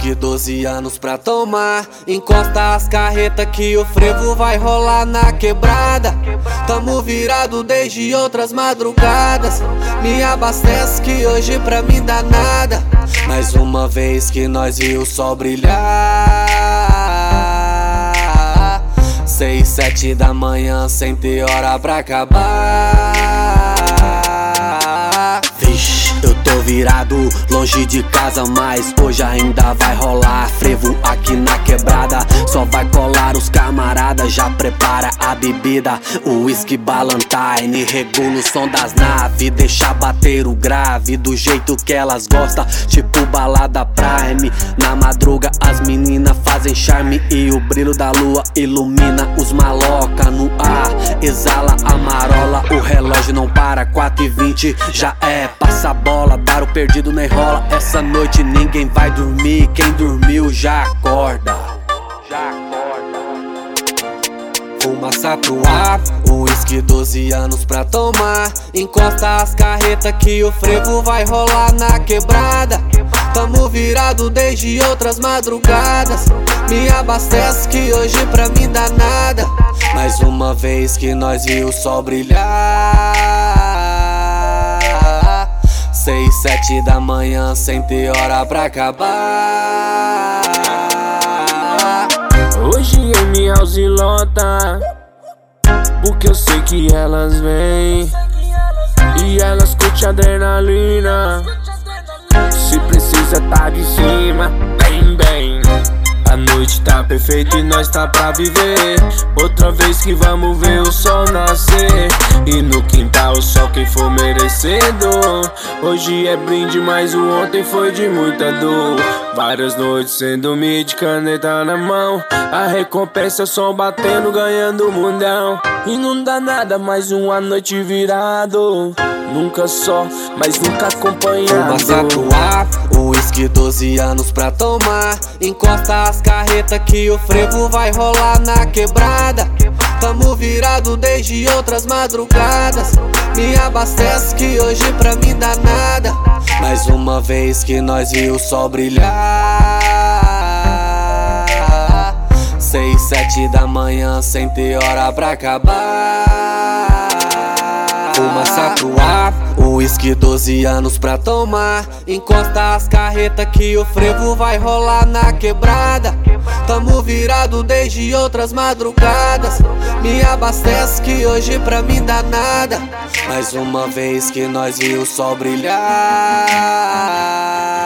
uísque, 12 anos pra tomar. Encosta as carretas que o frevo vai rolar na quebrada. Tamo virado desde outras madrugadas. Me abastece que hoje pra mim dá nada. Mais uma vez que nós viu o sol brilhar. 6, 7 da manhã sem ter hora pra acabar. Vixe, eu tô virado longe de casa, mas hoje ainda vai rolar frevo aqui na quebrada. Só vai colar os camaradas, já prepara a bebida. O uísque Ballantine, regula o som das naves, deixa bater o grave do jeito que elas gostam, tipo balada Prime. Na madruga as meninas fazem charme e o brilho da lua ilumina os maloca no ar. Exala a marola, o relógio não para, 4h20 já é. Passa a bola, dar o perdido nem rola. Essa noite ninguém vai dormir, quem dormiu já acorda. Fumaça pro ar, uísque, 12 anos pra tomar. Encosta as carretas que o frevo vai rolar na quebrada. Tamo virado desde outras madrugadas. Me abastece que hoje pra mim dá nada. Mais uma vez que nós viu o sol brilhar. 6, 7 da manhã sem ter hora pra acabar. Hoje eu me lota, porque eu sei que elas vêm e elas curtem adrenalina. Se precisa tá de cima, bem, bem. A noite tá perfeita e nós tá pra viver. Outra vez que vamos ver o sol nascer. E no quintal só quem for merecedor. Hoje é brinde, mas o ontem foi de muita dor. Várias noites sem dormir, de caneta na mão. A recompensa é som batendo, ganhando o mundão. E não dá nada, mais uma noite virado. Nunca só, mas nunca acompanhado. Fumaça pro ar, uísque, 12 anos pra tomar. Encosta as carretas que o frevo vai rolar na quebrada. Tamo virado desde outras madrugadas. Me abastece que hoje pra mim dá nada. Mais uma vez que nós viu o sol brilhar. 6, 7 da manhã sem ter hora pra acabar. Fumaça pro ar, uísque, 12 anos pra tomar. Encosta as carretas que o frevo vai rolar na quebrada. Tamo virado desde outras madrugadas. Me abastece que hoje pra mim dá nada. Mais uma vez que nós viu o sol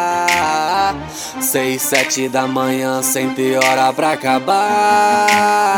brilhar. 6, 7 da manhã sem ter hora pra acabar.